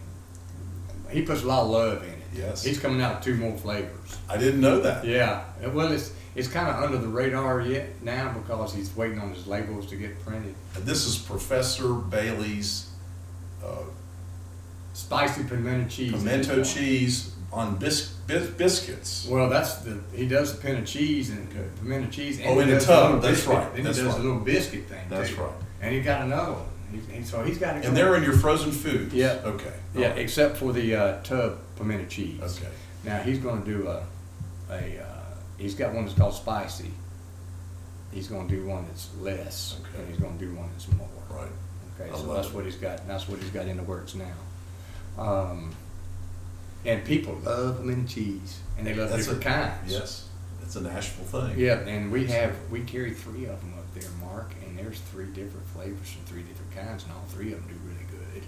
he puts a lot of love in it. Yes. He's coming out with two more flavors. I didn't know that. Yeah, well, it's it's kind of under the radar yet now because he's waiting on his labels to get printed. This is Professor Bailey's uh, Spicy pimento cheese. pimento cheese on bis- bis- biscuits. Well, that's the he does the pimento cheese and Okay. pimento cheese. And Oh, he in the does tub. little That's biscuit- right. Then That's he does right. a little biscuit thing. That's too. right. And he got another one. He, he, so he's got it. And going. they're in your frozen foods? Yeah. Okay. Yeah, All right. except for the uh, tub pimento cheese. Okay. Now he's going to do a, a uh, he's got one that's called spicy. He's going to do one that's less, Okay. and he's going to do one that's more. Right. Okay, I so love that's it. what he's got. That's what he's got in the works now. Um, and people love pimento cheese, and they love That's different a, kinds. Yes. It's a Nashville thing. Yeah, and we have we carry three of them up there, Mark, and there's three different flavors from three different kinds, and all three of them do really good.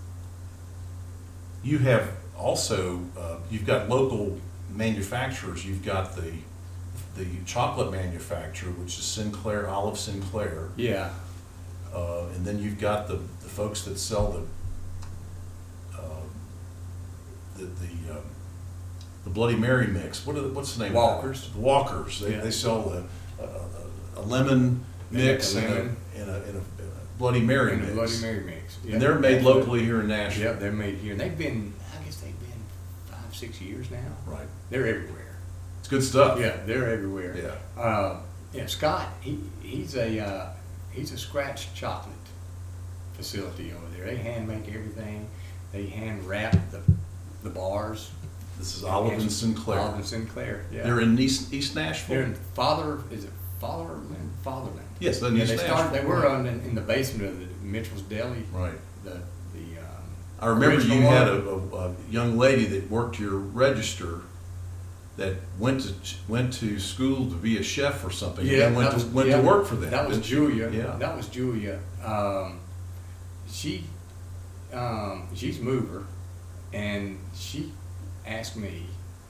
You have also, uh, you've got local manufacturers. You've got the the chocolate manufacturer, which is Sinclair, Olive Sinclair. Yeah, Uh, and then you've got the, the folks that sell the, um, the, the, um, the Bloody Mary mix. What are the, what's the name Walkers. of that? The Walkers. They, Yeah. they sell the, a, a, a lemon mix a and a, lemon. and a, and a, a Bloody Mary and mix. the Bloody Mary mix. Yeah. And they're made locally here in Nashville. Yep, they're made here. And they've been, I guess they've been five, six years now. Right. They're everywhere. It's good stuff. Yeah, they're everywhere. Yeah. Uh, yeah, Scott, he he's a uh, he's a scratch chocolate facility over there. They hand make everything. They hand wrap the the bars. This is Olive and Sinclair. Olive and Sinclair. Yeah. They're in East, East Nashville. They're in Father. Is it Fatherland? Fatherland. Yes, they're in Yeah, East they started. They Nashville. were on, in, in the basement of the Mitchell's Deli. Right. The the. Um, I remember original you had one. a, a, a young lady that worked your register that went to went to school to be a chef or something. Yeah, and then went that to was- went yeah, to work for them. That was didn't she? Julia. Yeah. That was Julia. Um, she, um, she's a mover, and she asked me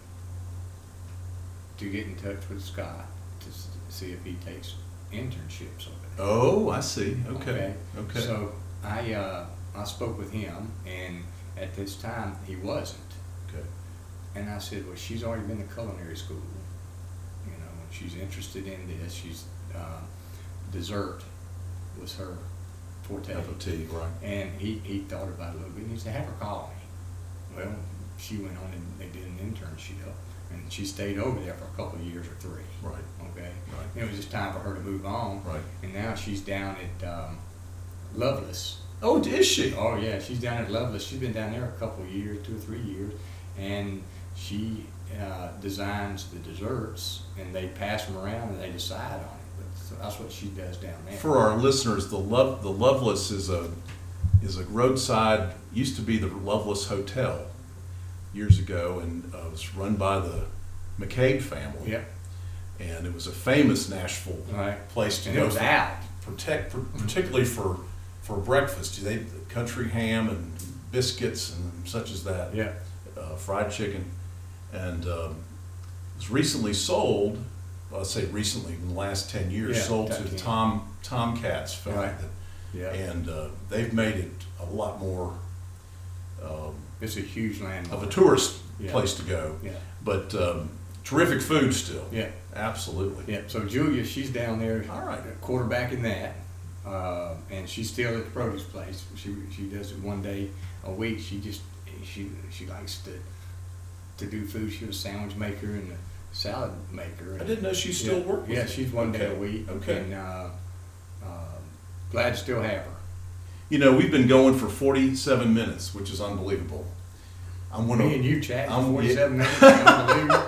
to get in touch with Scott to s- see if he takes internships over there. Oh, I see. Okay. Okay. So I uh, I spoke with him, and at this time he wasn't. okay. And I said, well, she's already been to culinary school. You know, she's interested in this. She's uh, dessert was her forte. Cup of tea, right? And he, he thought about it a little bit, and he said, have her call me. Well, she went on and they did an internship, and she stayed over there for a couple of years or three. Right. Okay. Right. It was just time for her to move on. Right. And now she's down at um, Loveless. Oh, is she? Oh yeah, she's down at Loveless. She's been down there a couple of years, two or three years, and she uh, designs the desserts, and they pass them around, and they decide on it. But so that's what she does down there. For our listeners, the Love the Loveless is a is a roadside. Used to be the Loveless Hotel years ago, and uh, was run by the McCabe family. Yep. And it was a famous Nashville Right. place to And go. it was for- out. Protect, particularly for for breakfast. They country ham and biscuits and such as that. Yeah. Uh, fried chicken, and um, it was recently sold. Well, I'd say recently, in the last ten years, Yeah, sold ten. to Tom Tomcats family, Right. Yeah. and uh, they've made it a lot more um, It's a huge landmark. of a tourist Yeah. place to go. Yeah. But um, terrific food still. Yeah. Absolutely. Yeah. So Julia, she's down there, All right. quarterbacking that, uh, and she's still at the produce place. She she does it one day a week. She just she she likes to to do food. She was a sandwich maker and a salad maker. I didn't know she still yeah. worked with Yeah, you. she's one day Okay. a week. Okay. And uh, uh, glad to still have her. You know, we've been going for forty-seven minutes, which is unbelievable. I'm gonna, Me and you chat for I'm- forty-seven minutes. Unbelievable.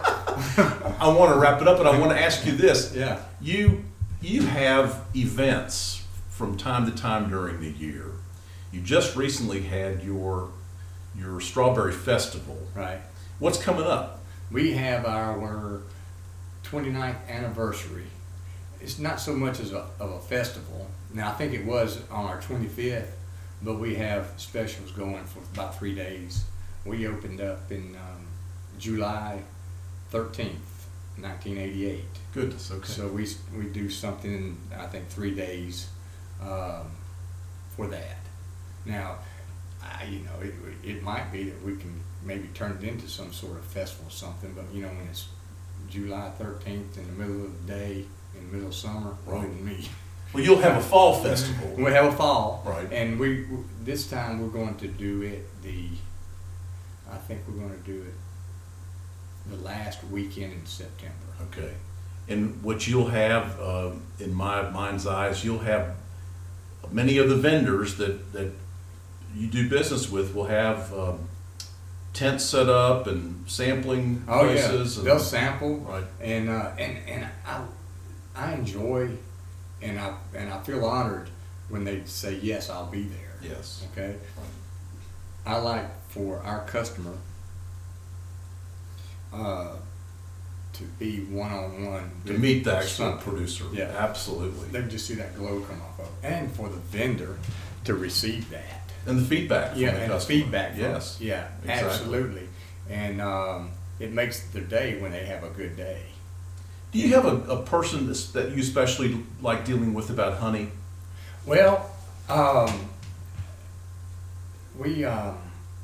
I want to wrap it up, but I want to ask you this. Yeah. You you have events from time to time during the year. You just recently had your your Strawberry Festival. Right. What's coming up? We have our twenty-ninth anniversary. It's not so much as a, of a festival. Now, I think it was on our twenty-fifth, but we have specials going for about three days. We opened up in um, July thirteenth, nineteen eighty-eight. Goodness, okay. So we we do something, I think, three days um, for that. Now, I, you know, it, it might be that we can maybe turn it into some sort of festival or something, but you know, when it's July thirteenth in the middle of the day, in the middle of summer, Right. wouldn't me. Well, you'll have a fall festival. We have a fall, Right. and we this time we're going to do it the. I think we're going to do it the last weekend in September. Okay. And what you'll have, uh, in my mind's eyes, you'll have many of the vendors that, that you do business with will have um, tents set up and sampling Oh places. yeah, and, they'll sample, Right. and uh, and and I I enjoy, and I and I feel honored when they say yes, I'll be there. Yes. Okay. I like for our customer uh, to be one on one To meet the actual producer. Yeah. Absolutely. They just see that glow come off of, it. And for the vendor to receive that. And the feedback from Yeah, the and the customer. feedback. From Yes. it. Yeah, Exactly. absolutely. And um, it makes their day when they have a good day. Do you have a, a person that's, that you especially like dealing with about honey? Well, um, we, um,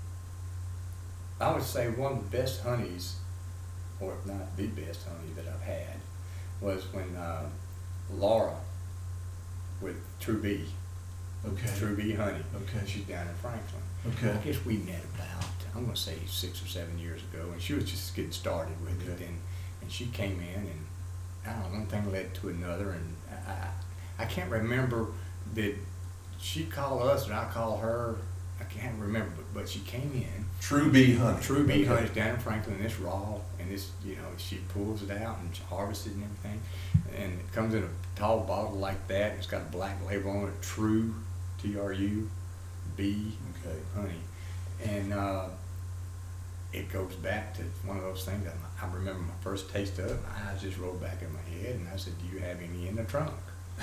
I would say one of the best honeys, or if not the best honey that I've had, was when uh, Laura with True Bee, Okay. True Bee Honey. Okay. She's down in Franklin. Okay. I guess we met about, I'm going to say six or seven years ago, and she was just getting started with it. Okay. And, and she came in, and I don't know, one thing led to another, and I, I, I can't remember, did she call us or I call her? I can't remember, but, but she came in. True Bee Honey. True Bee Okay. Honey's down in Franklin, and it's raw, and it's, you know, she pulls it out and she harvests it and everything, and it comes in a tall bottle like that. It's got a black label on it, True, T R U, Bee Okay. Honey, and uh, it goes back to one of those things. I, I remember my first taste of it, my eyes just rolled back in my head, and I said, "Do you have any in the trunk?"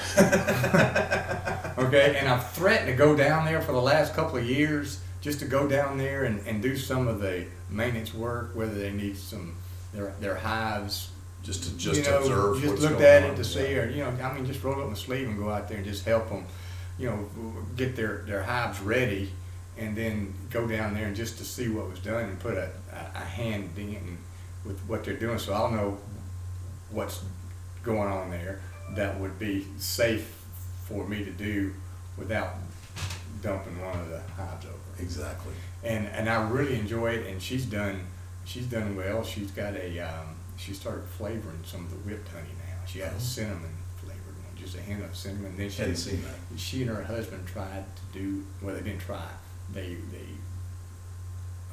Okay, and I've threatened to go down there for the last couple of years, just to go down there and, and do some of the maintenance work, whether they need some their their hives. Just to just you know, observe just what's looked going at on. it to see, or you know, I mean, just roll up my sleeve and go out there and just help them, you know, get their their hives ready, and then go down there and just to see what was done and put a, a, a hand in with what they're doing, so I'll know what's going on there that would be safe for me to do without dumping one of the hives over. Exactly. And and I really enjoy it, and she's done she's done well. She's got a um, she started flavoring some of the whipped honey now. She had Oh. a cinnamon flavored one, just a hint of cinnamon. Then she Hadn't seen that. she and her husband tried to do well. They didn't try. They they uh,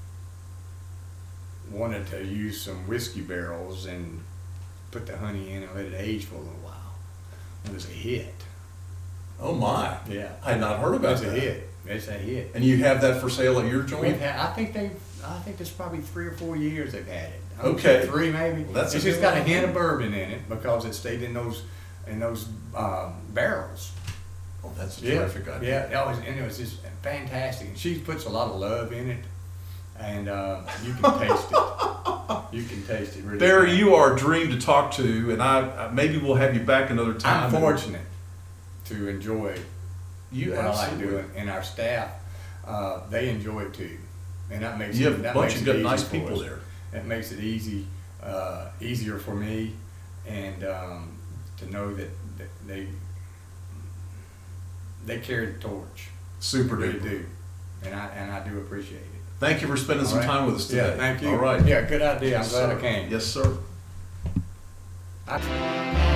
wanted to use some whiskey barrels and put the honey in and let it age for a little while. It was a hit. Oh my. Yeah, I had not heard about it's that. a hit. It's a hit. And you have that for sale at your joint? We've had, I think they, I think it's probably three or four years they've had it. I would Okay. say Three maybe. Well, that's It's a just good got a one. hint of bourbon in it because it stayed in those, in those um, barrels. Oh, that's a Yeah, terrific idea. yeah, it was, and it was just fantastic. And she puts a lot of love in it, and uh, you can taste it. You can taste it really. Barry, good. you are a dream to talk to, and I, I maybe we'll have you back another time. I'm fortunate to enjoy You what I like absolutely. doing, and our staff, uh, they enjoy it too, and that makes You it, have a that bunch makes of it good, easy nice for people us. there. That makes it easy, uh, easier for me, and um, to know that, that they they carry the torch. Super They really duper. do, and I and I do appreciate it. Thank you for spending some All right. time with us today. Yeah, thank you. All right. Yeah, good idea. I'm Yes, glad sir. I came. Yes, sir. I-